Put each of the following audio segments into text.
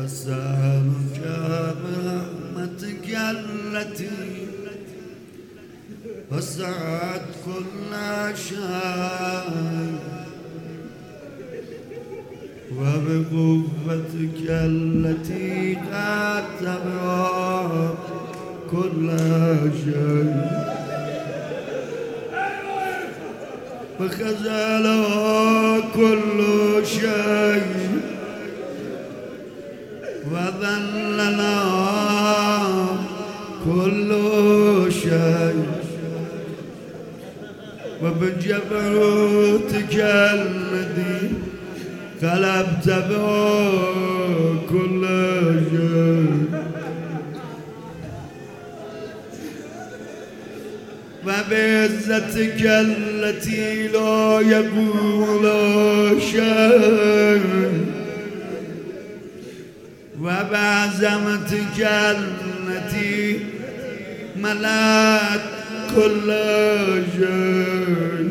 أسألك برحمتك التي وسعت كل شيء وبقوتك التي قد تبرأ كل شيء وخزلها كل شيء وذللها كل شيء وبجبروتك الذي قلبت به كل شيء وبعزتك التي لا يقول شيء وبعظمتك التي ملأت كل شيء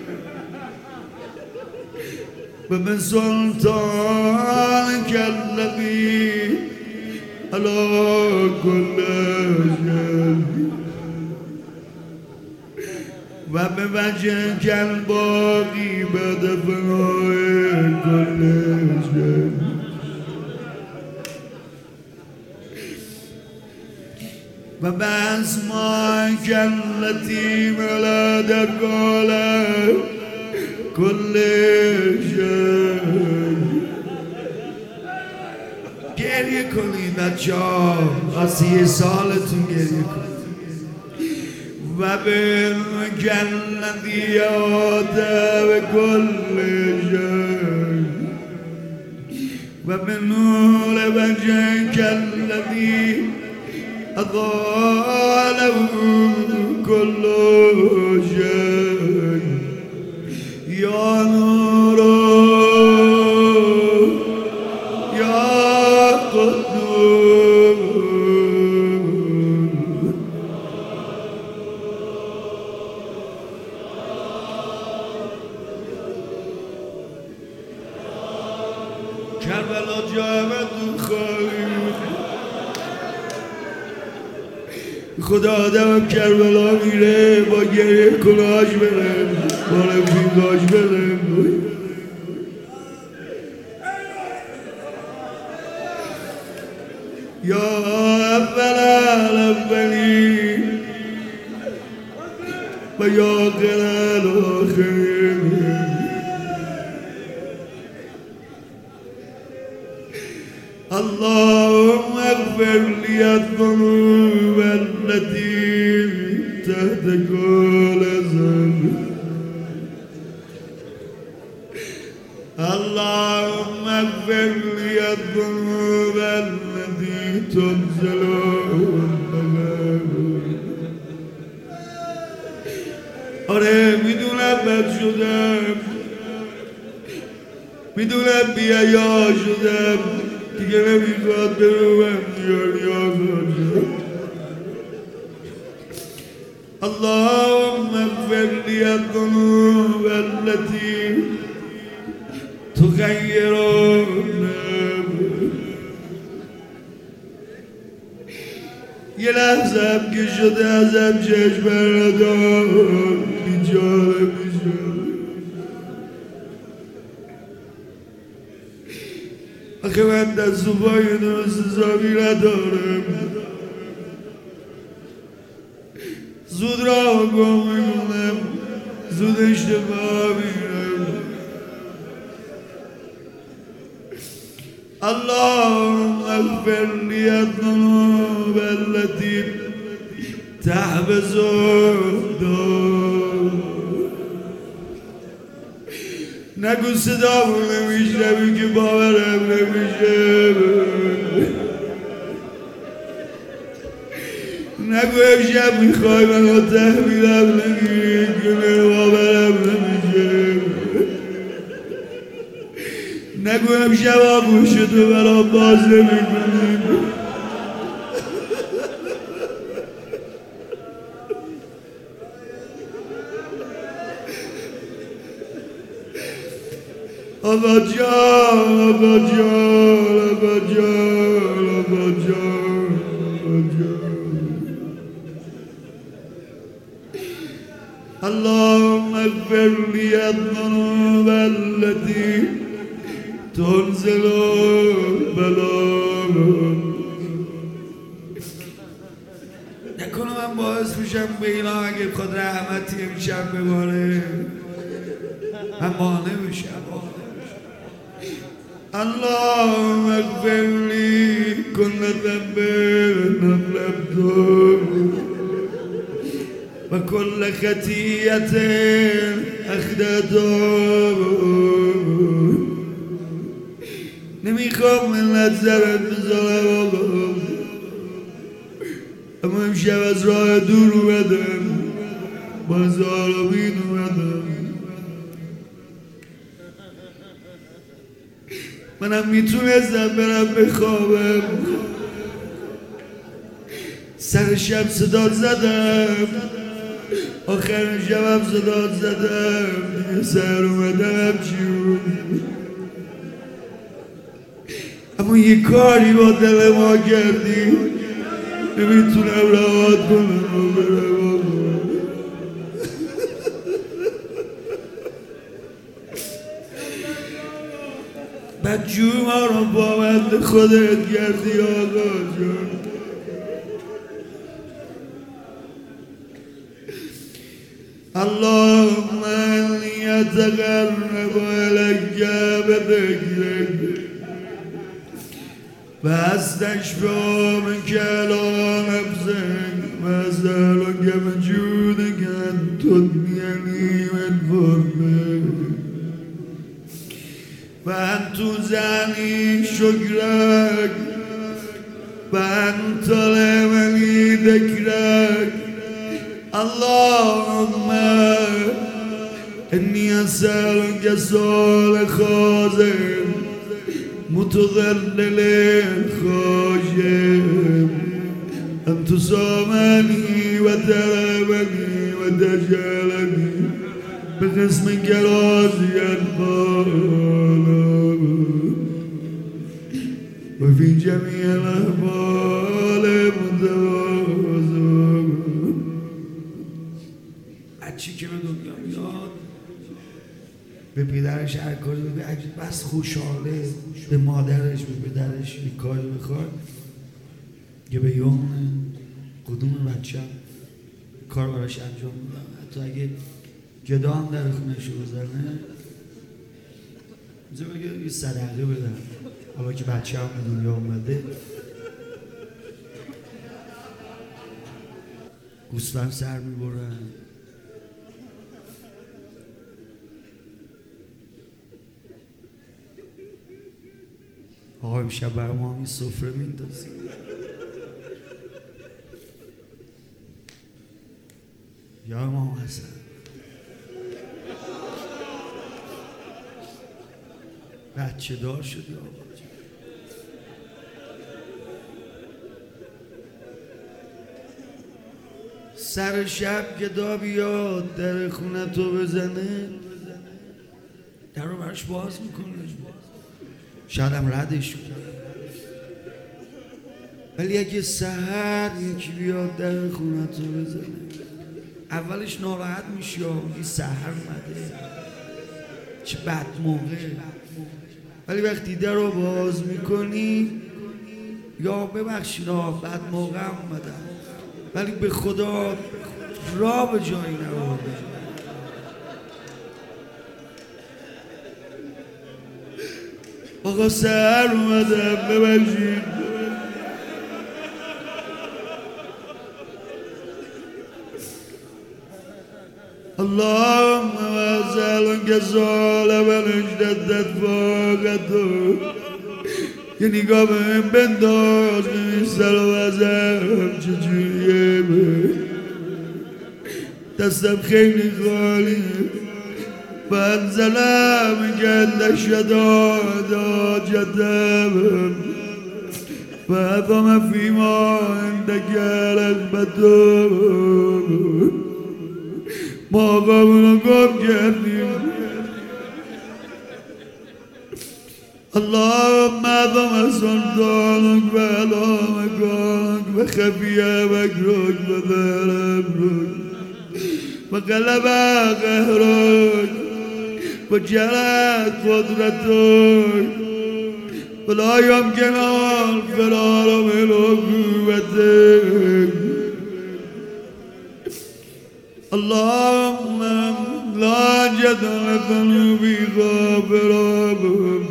وبسلطانك الذي على كل شيء وبوجهك الباقي بعد فناء كل شيء وبأسمائك التي ملأت كل شيء گریه کنید بچه‌ها از 30 سالتون گریه کنید وبالملك الذي أعطى بكل شيء وبنور وجهك الذي أضاء له كل شيء يا نور يا قدوس کربلا جامد خواهی خدا آدم کربلا میره با گریه کناش بره با رفیقاش بره یا اول الاولین و یا آخر الاخرین اللهم اغفر لي الذنوب التي تحت كل ذنب اللهم اغفر لي الذنوب التي تنزل آره میدونم بد شدم میدونم بی‌حیا شدم دیگه نمیخواد بروم دنیا کنم اللهم اغفر لي الذنوب التي تغير یه لحظه هم که شده ازم چشم بردار بیچاره میشم آخه من دست و پای درست حسابی ندارم زود راه گم میکنم زود اشتباه میرم اللهم اغفر لي الذنوب التي تحبس الدار نگو صدامو نمیشنوی که باورم نمیشه نگو امشب میخوای منو تحویلم نگیری که باورم نمیشه نگو امشب آغوشتو برام باز نمیکنی آقا جان آقا جان آقا جان اغفر لي الذنوب التي تنزل البلاء. نکنه من باعث میشم به اینا اگه بخواد رحمتی امشب بباره من مانع بشم. اللهم اغفر لي كل ذنب أذنبته وكل خطيئة أخطأته. نمیخوام من نظرت بذارم اما امشب از راه دور اومدم با زاربین اومدم. منم میتونستم برم بخوابم سر شب صدات زدم آخر شبم صدات زدم دیگه سر اومدم چیون. اما یه کاری با دل ما کردی نمیتونم رهات کنم و برم. بدجور ما رو با بند خودت کردی آقا جان. اللهم اني اتقرب اليك بذكرك واستشفى منك على نفسك واسالك بجودك ان تغنيني من فضلك وأن تزعني شكرك وأن تلمني ذكرك. اللهم إني أسألك سؤال خاضع متذلل خاشع أن تصامني وترحمني وتجعلني بقسمك راضيا وفي جميع الأحوال متواضعا. بچی که به دنیا میاد به پدرش هر کاری بگه بس خوشحاله، به مادرش به پدرش یک کاری بخواد که به یوم کدوم بچه کار براش انجام میدم. حتی اگه گدا هم در خونش رو بزنه اینجا بگه یه صدقه بدم حالا که بچه هم به دنیا اومده. گوسفند سر میبرن آقا امشب برای ما همین سفره میندازی. یا امام حسن بچه دار شدی آقا. سر شب گدا بیاد در خونه تو بزنه در رو برش باز میکنه شاید هم ردش کنه. ولی اگه سحر یکی بیاد در خونه تو بزنه اولش ناراحت میشی میگی سحر اومده چه بد موقع. ولی وقتی در رو باز میکنی یا ببخشید بد موقع هم اومدم ولی به خدا را به جایی نبردم. آقا سحر اومدم ببخشید. اللهم واسألك سؤال من اشتدت فاقته. یه نگاه به من بنداز ببین سر و وضعم چجوریه. دستم خیلی خالیه فانزلم که شداد حاجتم فأثم فيما عندك رغبته. ما آقامونو گم کردیم. اللهم اعظم سلطانك وعلى مكانك وخفي مكرك وظهر امرك و غلب قهرک و جرت قدرتک ولا يمكن الفرار من قوتك اللهم لا جدل قلوبی غافرام.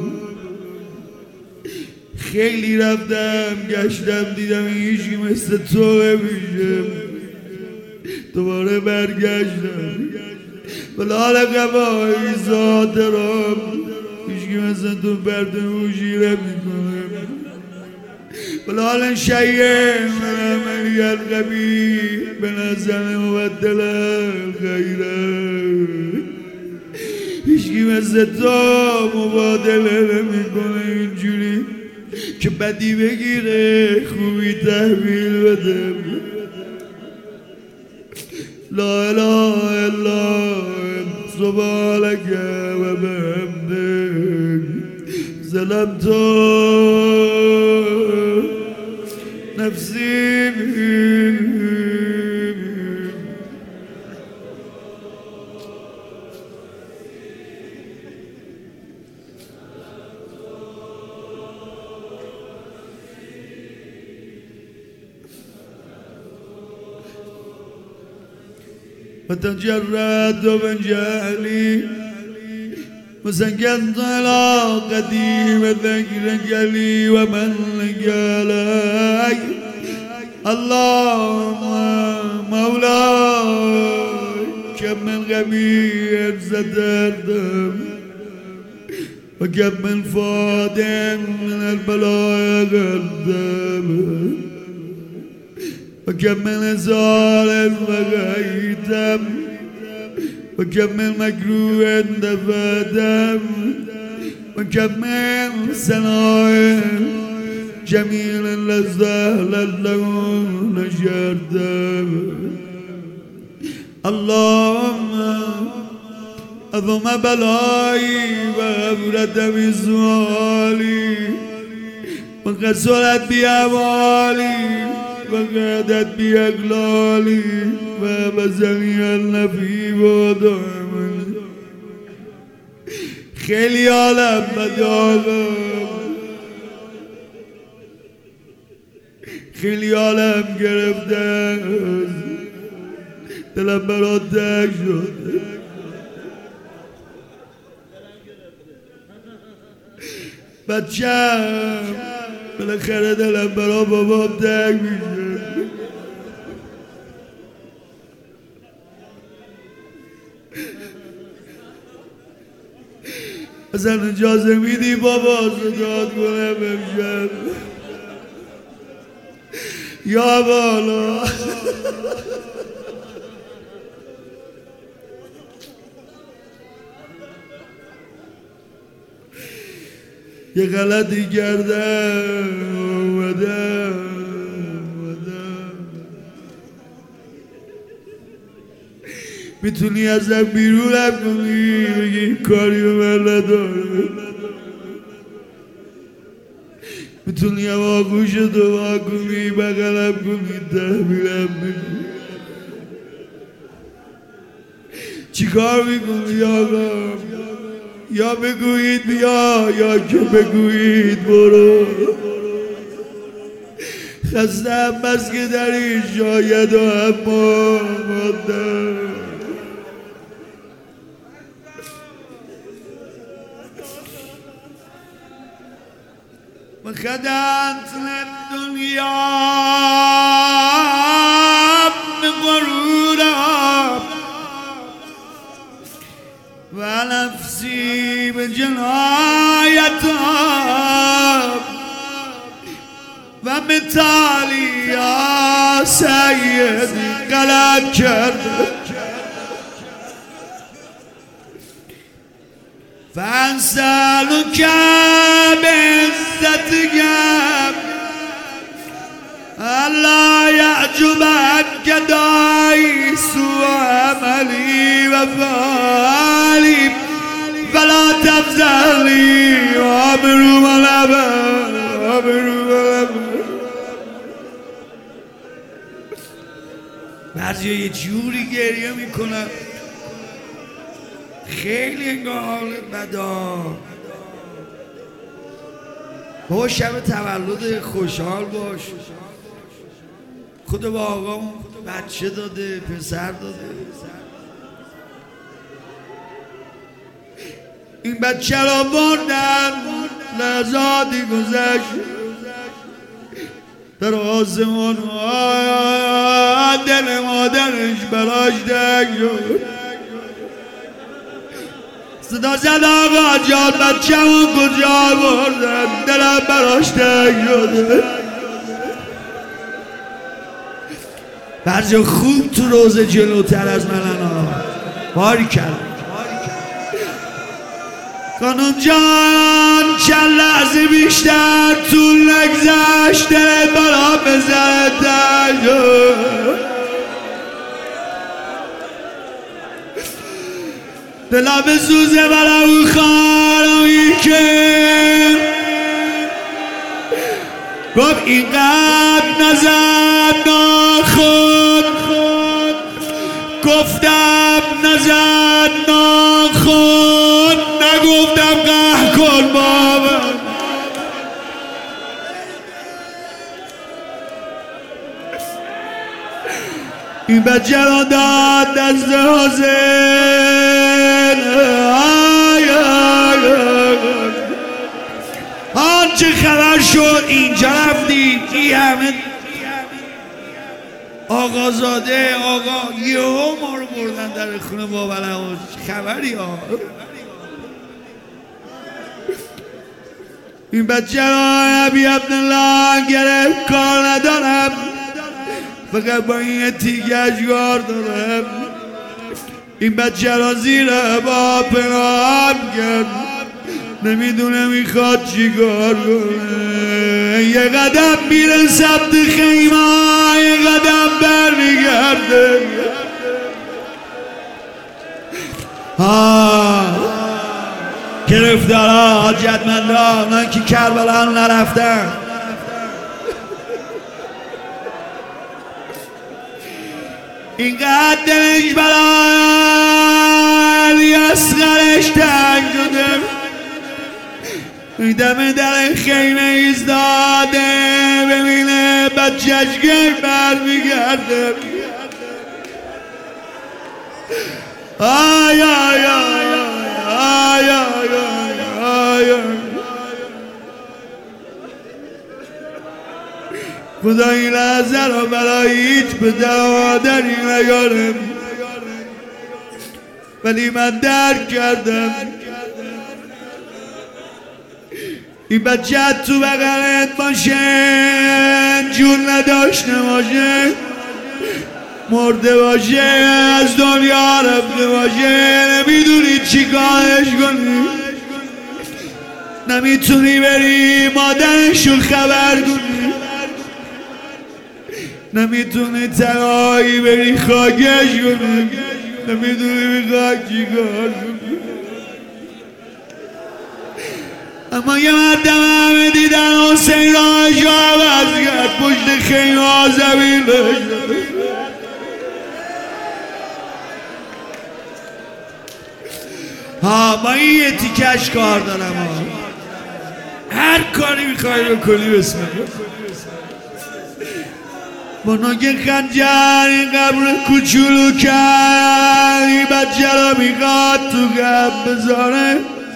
خیلی رفتم گشتم دیدم هیچی مثل تو نمیشه، دوباره برگشتم بلال قبایی ذات رام هیچی مثل تو بردموشی نمیکنه بلال شیعه من عملی القبی به نظر مبدل الخیره هیچی مثل تو مبادله نمیکنه اینجوری که بدی بگیره خوبی تحویل بده. لا اله الا سبحانك و بحمدك ظلمت نفسی. وتجرد من جهلي وسكنت على قديم ذكرك لي ومن قالك اللهم مولاي كم من غمير ستردم وكم من فادم من البلايا قدم وكم من ظالم وغيتم وكم من مكروه دفدم وكم من سناء جميل لزهل له نشردم. اللهم أضم بلائي وأبرد بسؤالي وكسرت بأموالي وقعدت بأقلالي وبزني النفيب ودعمني. خیلی عالم بداغم خیلی عالم گرفته دلم برات تنگ شد بچم بالاخره دلم برا بابام تنگ میشه. اصلا اجازه میدی بابا صدات کنم امشب یا بالا یه غلطی کردم اومدم میتونی ازم بیرونم کنی بگی این کاری به من نداره میتونی هم آغوش دعا کنی بغلم کنی تحویلم بگی چی کار میکنی آقا؟ یا بگویید بیا یا که بگویید برو. خستم بس که در این شاید و اما ماندم وخدعت للدنيا بغرورها ونفسي بجنايتها ومثالي يا سيدي غلط کرد فانسألك بعزتك ألا يعجبك داعي سوء عملي وفعلي فلا تفزعني وأمر بعضی یه جوری گریه میکنن خیلی انگار حالت بدا. بابا شب تولد خوشحال باش، خود با آقام بچه داده، پسر داده. این بچه را بردن لحظاتی گذشت در آسمان، دل مادرش براش تنگ شد. صدا زد آقا جان بچه‌مون کجا بردن، دلم براش تنگ شده. بعضی خوب تو روزه جلوتر از منن ها. باری کردم خانم جان، چند لحظه بیشتر طول نگذشت دلت برام بزنه تنگ شد. دلم بسوزه برام خانمی که گفت اینقدر نزد ناخن، گفتم نزد ناخن، نگفتم قهر کن بابا. این بچه را داد دست حسین. چه خبر شد اینجا رفتیم؟ این همه آقازاده آقا یهو ما رو بردن در خونه بابا نواز. خبری ها؟ این بچه را ابی عبدالله گرفت، کار ندارم فقط با این تیگش کار دارم. این بچه را زیر با پناهم کرد، نمیدونه میخواد چی کار کنه. یه قدم میره سمت خیمه، یه قدم برمیگرده. گرفتارا حاجتمندا، من که کربلا نرفتم. اینقدر دلش برای اصغرش تنگ شده، دم در خیمه ایستاده ببینه بچهش که برمیگرده. آی آی آی آی آی آی. خدا این لحظه رو برای هیچ پدر و مادری نگارم، ولی من درک کردم. این بچه تو بغلت باشه، جون نداشته باشه، مرده باشه، از دنیا رفته باشه، نمیدونی چی کارش کنی، نمیتونی بری مادرشو خبر کنی، نمیتونی تنهایی بری خاکش کنی، نمیدونی میخوای چی کار کنی. اما یه مردم همه دیدن حسین راهشو عوض کرد، پشت خیمه ها زمین بشد. با این یه تیکش کار دارم هر کاری میخوای بکنی بسم الله. با نوک خنجر این قبر کوچولو کرد، این بچه را میخواد تو قبر بذاره.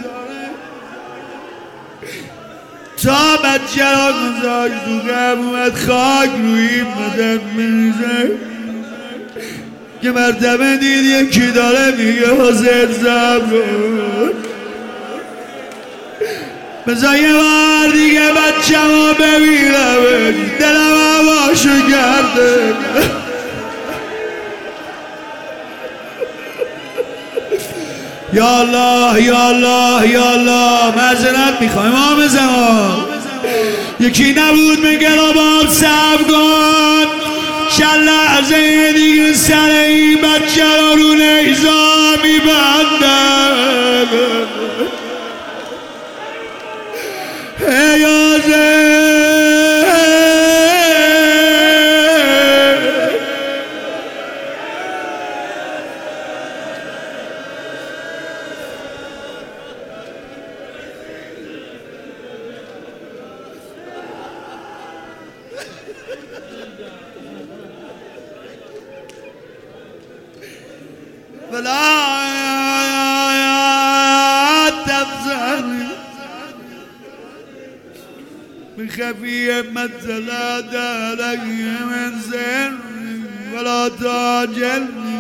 تا بچه را گذاشت تو قبر، اومد خاک روی بدن میریزه. یه مرتبه دید یکی داره میگه حسین صبر بذار یه بار دیگه بچه ما ببینمش، دلم هواشو کرده. یا الله یا الله یا الله. معذرت میخوایم امام زمان، یکی نبود میگه رو باب صبر کن، چند لحظه دیگه سر این بچه رو نیزا میبندن. فلا تفزعني بخفي منزلات علي من سر ولا تعجلني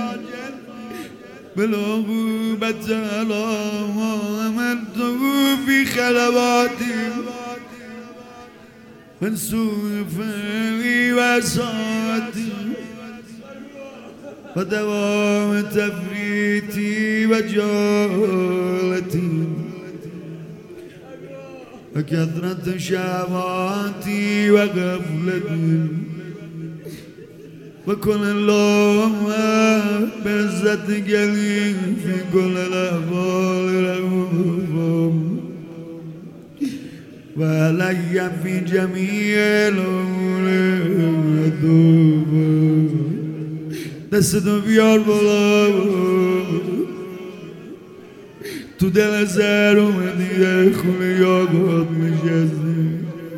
بالعقوبة على ما عملته في خلواتي من سوء فهمي وساعتي ودوام تفريطي وجهالتي وكثرة شهواتي وغفلتي وكن اللهم بعزتك لي في كل الأحوال رؤوف وعلي في جميع الأمور عطوف دستو بیار بالا تو دل سر اومدی در خونه یاقوت نشستی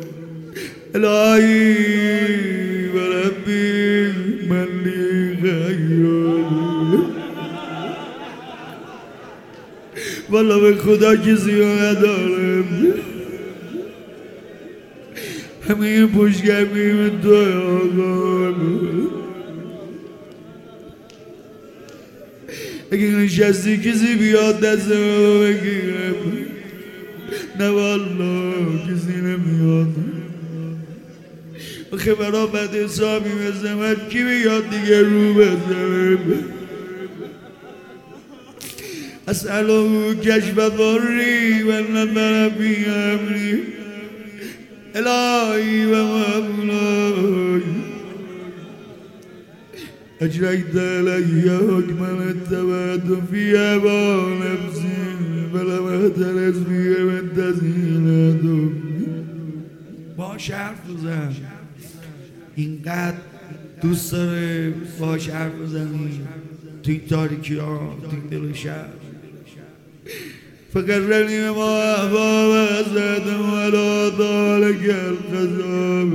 الهی و ربی من لی خیران والا به خدا کسی رو ندارم همه پشتگرمی به توی آقا اگه نشستی کسی بیاد دست رو بگیرم نه والا کسی نمیاد آخه برا بد حسابی مثل من کی بیاد دیگه رو بزنم اسأله کشف ضری و نظر فی امری الهی و مولای أجريت علي حكما اتبعت في هوى نفسي فلم أهترس في من تزينتم باش حرف بزن اینقدر دوست داره باش حرف بزنی توی تاریکی ها توی دل شب فقرني ما أحباب أسد ولا ذلك القذاب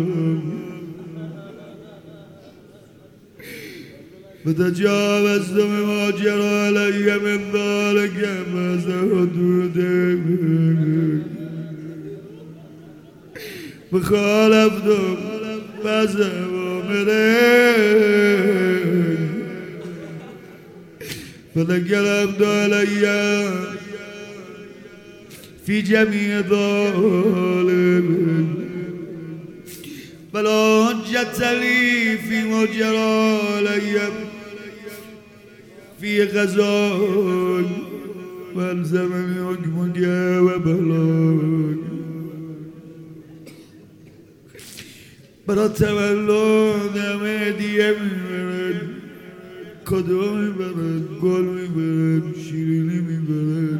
فتجاوزت بما جرى علي من ذلك ما حدوده فخالفتم فأوامري فتكلمت علي في جميع ذلك فلا حجة لي فيما جرى علي في غزاك والزمن حكمك وبلاك برا تولد همه هدیه میبرن کادو میبرن گل میبرن شیرینی میبرن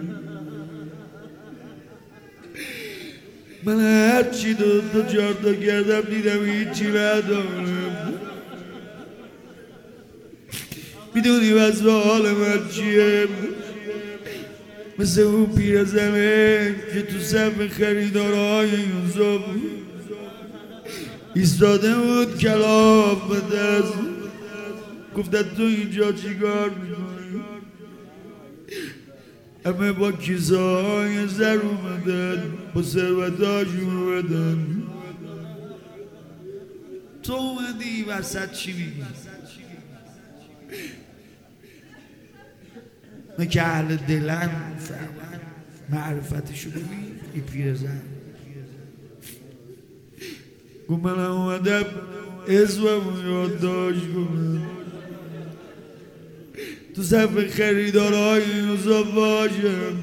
من هرچی دو چهار تا کردم دیدم هیچی ندارم میدونی وضع حال من چیه مثل اون پیرزنه که تو صف خریدارهای یوسف ایستاده بود کلاف به دست گفتن تو اینجا چیکار میکنی همه با کیسه های زر اومدن با ثروتاشون اومدن تو اومدی وسط چی میگی من که اهل دلم معرفتشو ببین این پیرزن گفت من اومدم اسمم یادداشت کنم تو صف خریدارهای یوسف باشم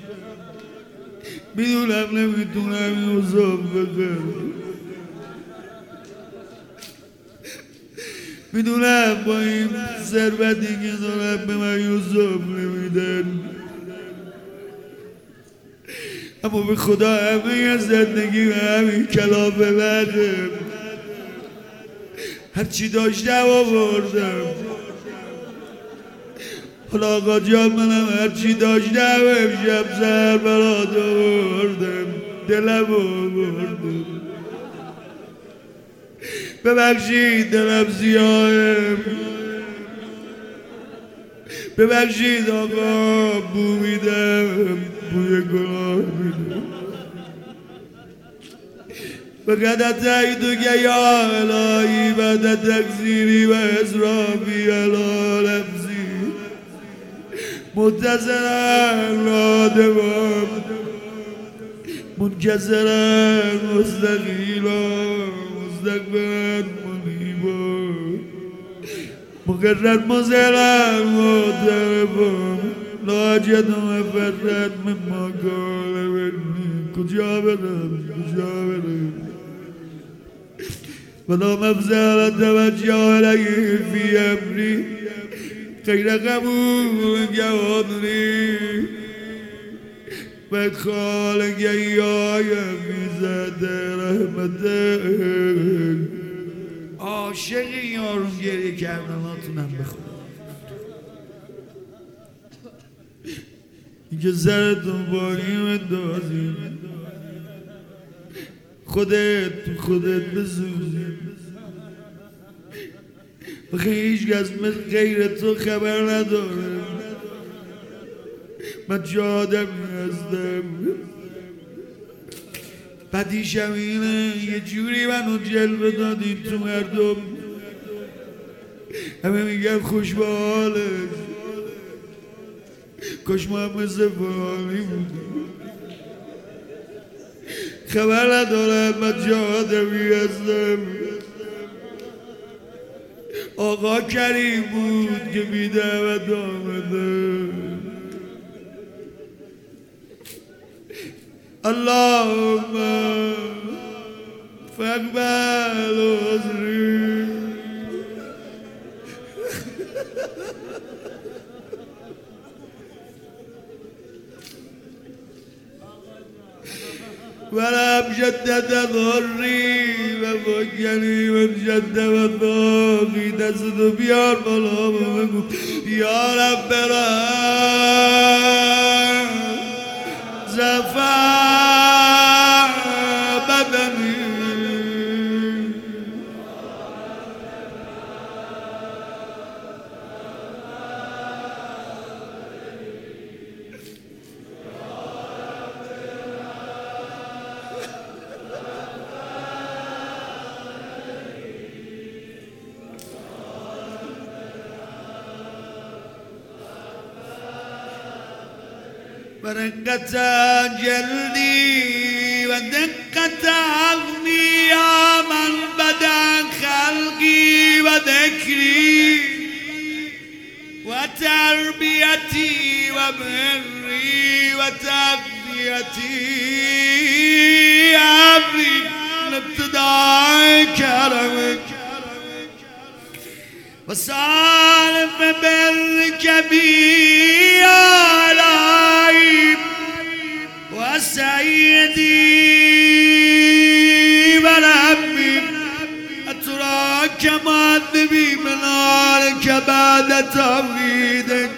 میدونم نمیتونم یوسف بخرم میدونم با این ثروتی که دارم به من یوسف نمیدن اما به خدا همه زندگی و همین کلافه ندم هرچی داشتم آوردم حالا آقا جان منم هرچی داشتم امشب سر برات آوردم دلم آوردم ببخشید دلم سیاهم ببخشید آقا بو میدم بوی گناه میدم فقط اتیتو که یا الهی بعد تقصیری و اسرافی علی نفسی متصلا نادمم منکسرا مستقیلا مستقبلا منیبا مقرر مزلا معترفا لاجد مفرد مما قال منی کجا برم ولا مفزع توجه عليه في أمري غير قبول جوابني وادخالك إياي في ذات رحمتك عاشق یارون گریه کردن هاتونم بخونم اینکه سرتون باریم دازیم خودت تو خودت بسوزیم و هیچ کس مثل غیر تو خبر نداره من چه آدمی هستم بدیشم اینه یه جوری منو جلوه دادی تو مردم همه میگن خوش به حالش کاش ما هم مثل فالی بودیم خبر ندارم من چه آدمی هستم آقا کریم بود که بی‌دعوت آمده اللهم فاقبل عذری ولم شدد ضری و فکنی من شد و ضاقی دستو بیار بالا بگو یا رب رحم زفا بدنی برقت جلدي ودقت عظمي يا من بدا خلقي وذكري وتربيتي وبري وتغذيتي أمري لابتداء كرمك وصالف برك بي علي وسيدي وربي أتراك معذبي منارك بعد توحيدك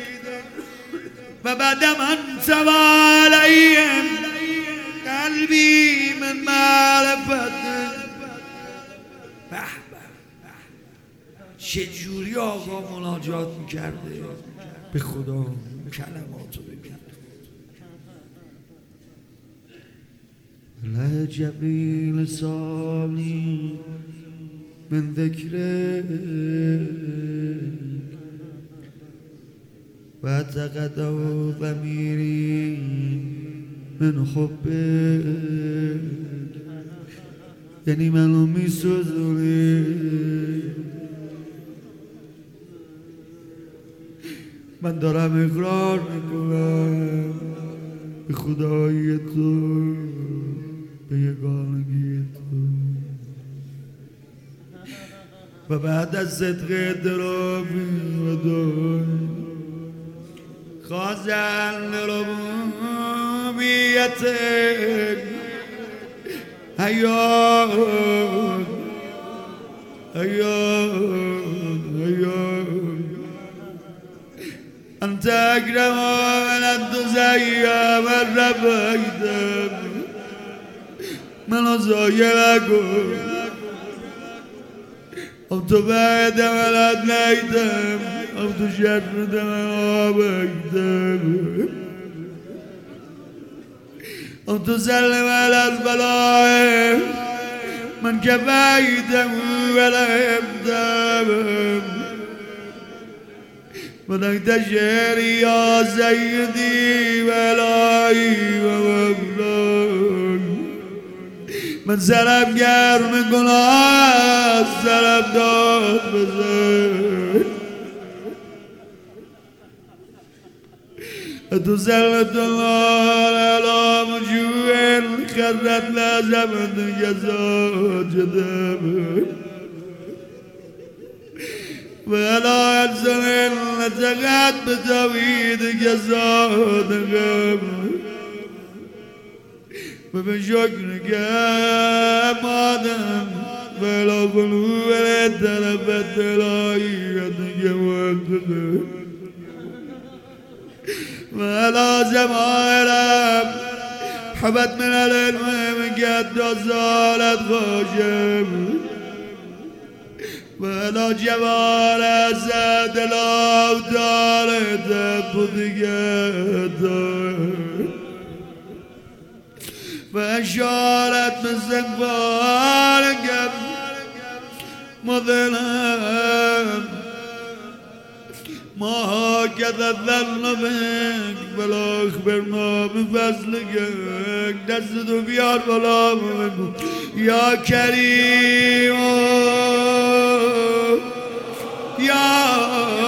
وبعد من سوى عليهم قلبي من معرفتك چجوری آقا مناجات میکرده به خدا کلماتو ببین لا جبین سالی من ذکره و اعتقده ضمیری من حبه یعنی منو میسوزونی من دارم اقرار میکنم به خدایی تو به یگانگی تو و بعد از صدق اعترافی و دعای خواستن ربوبیتک حیات أنت أكرم من أنت زيا من ربيتم من أزايلكم أنت بعد من أدنيتم او تو شرد آبکتم او تو سلم على البلاء من كفيتم ولا يبدأ بدأت شعري يا سيدي ولاي ومولاي من سلام گر من گناه سلام داد بزن تسلط الله على مجوع خرت لازم الجزاء جدم ولا يلزم نتقعد بتوحيد جزاء دقم وبشكرك يا مادم ولا قلوب ولا تلفت لايتك وانتك ولا زمائرم حبت من العلم من قد زالت خاشم ولا جوال زاد لو دارت بدقت فأشارت من سنفار قبل مظلم ما هكذا الظن بك فلا أخبرنا بفضلك نزد بيار ولا منك يا كريم يا